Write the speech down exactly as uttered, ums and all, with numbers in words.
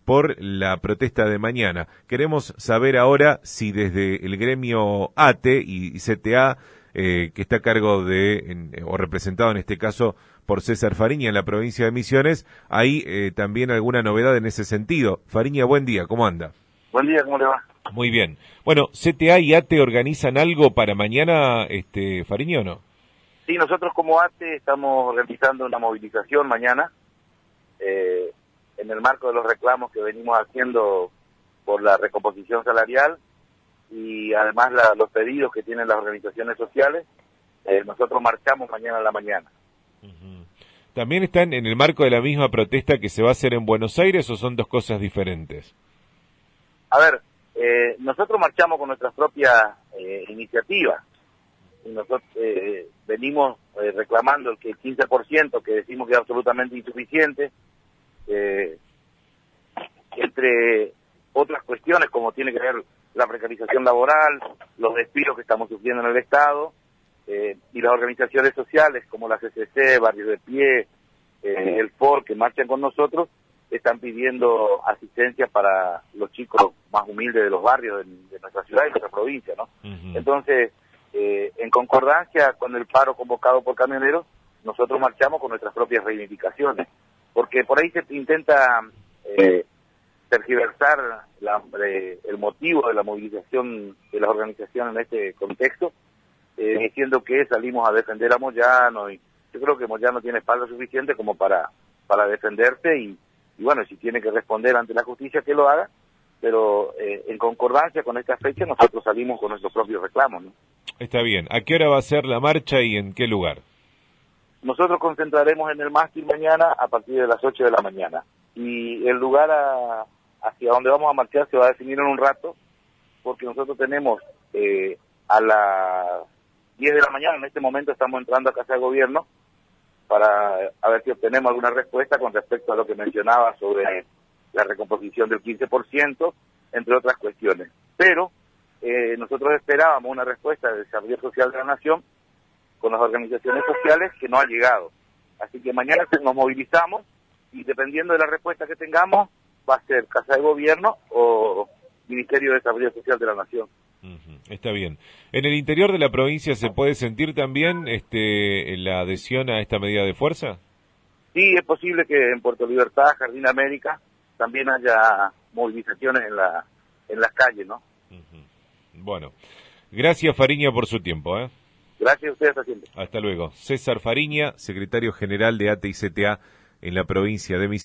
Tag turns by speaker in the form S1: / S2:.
S1: por la protesta de mañana. Queremos saber ahora si desde el gremio ATE y C T A, eh, que está a cargo de, en, o representado en este caso por César Fariña en la provincia de Misiones, hay eh, también alguna novedad en ese sentido. Fariña, buen día, ¿cómo anda?
S2: Buen día, ¿cómo le va?
S1: Muy bien. Bueno, ¿C T A y ATE organizan algo para mañana, este, Fariña, o no?
S2: Sí, nosotros como ATE estamos realizando una movilización mañana eh, en el marco de los reclamos que venimos haciendo por la recomposición salarial y además la, los pedidos que tienen las organizaciones sociales. Eh, nosotros marchamos mañana a la mañana.
S1: Uh-huh. ¿También están en el marco de la misma protesta que se va a hacer en Buenos Aires o son dos cosas diferentes?
S2: A ver, eh, nosotros marchamos con nuestras propias eh, iniciativas. Y nosotros eh, venimos eh, reclamando el que el quince por ciento que decimos que es absolutamente insuficiente, eh, entre otras cuestiones como tiene que ver la precarización laboral, los despidos que estamos sufriendo en el Estado, eh, y las organizaciones sociales como la C C C, Barrios de Pie, eh, el F O R, que marchan con nosotros, están pidiendo asistencia para los chicos más humildes de los barrios de, de nuestra ciudad y nuestra provincia, ¿no? Uh-huh. Entonces, eh, en concordancia con el paro convocado por camioneros, nosotros marchamos con nuestras propias reivindicaciones, porque por ahí se intenta eh, tergiversar la, eh, el motivo de la movilización de las organizaciones en este contexto, eh, diciendo que salimos a defender a Moyano, y yo creo que Moyano tiene espalda suficiente como para, para defenderse, y, y bueno, si tiene que responder ante la justicia, que lo haga, pero eh, en concordancia con esta fecha nosotros salimos con nuestros propios reclamos, ¿no?
S1: Está bien. ¿A qué hora va a ser la marcha y en qué lugar?
S2: Nosotros concentraremos en el mástil mañana a partir de las ocho de la mañana, y el lugar a, hacia donde vamos a marchar se va a definir en un rato, porque nosotros tenemos eh, a las diez de la mañana, en este momento estamos entrando a Casa de Gobierno para a ver si obtenemos alguna respuesta con respecto a lo que mencionaba sobre la recomposición del quince por ciento, entre otras cuestiones. Pero eh, nosotros esperábamos una respuesta del Desarrollo Social de la Nación con las organizaciones sociales, que no ha llegado. Así que mañana nos movilizamos y dependiendo de la respuesta que tengamos, va a ser Casa de Gobierno o Ministerio de Desarrollo Social de la Nación.
S1: Uh-huh. Está bien. ¿En el interior de la provincia se puede sentir también este, la adhesión a esta medida de fuerza?
S2: Sí, es posible que en Puerto Libertad, Jardín América, también haya movilizaciones en la en las calles, ¿no?
S1: Uh-huh. Bueno, gracias Fariña por su tiempo, ¿eh?
S2: Gracias a ustedes, hasta siempre.
S1: Hasta luego. César Fariña, secretario general de ATE y C T A en la provincia de Misiones.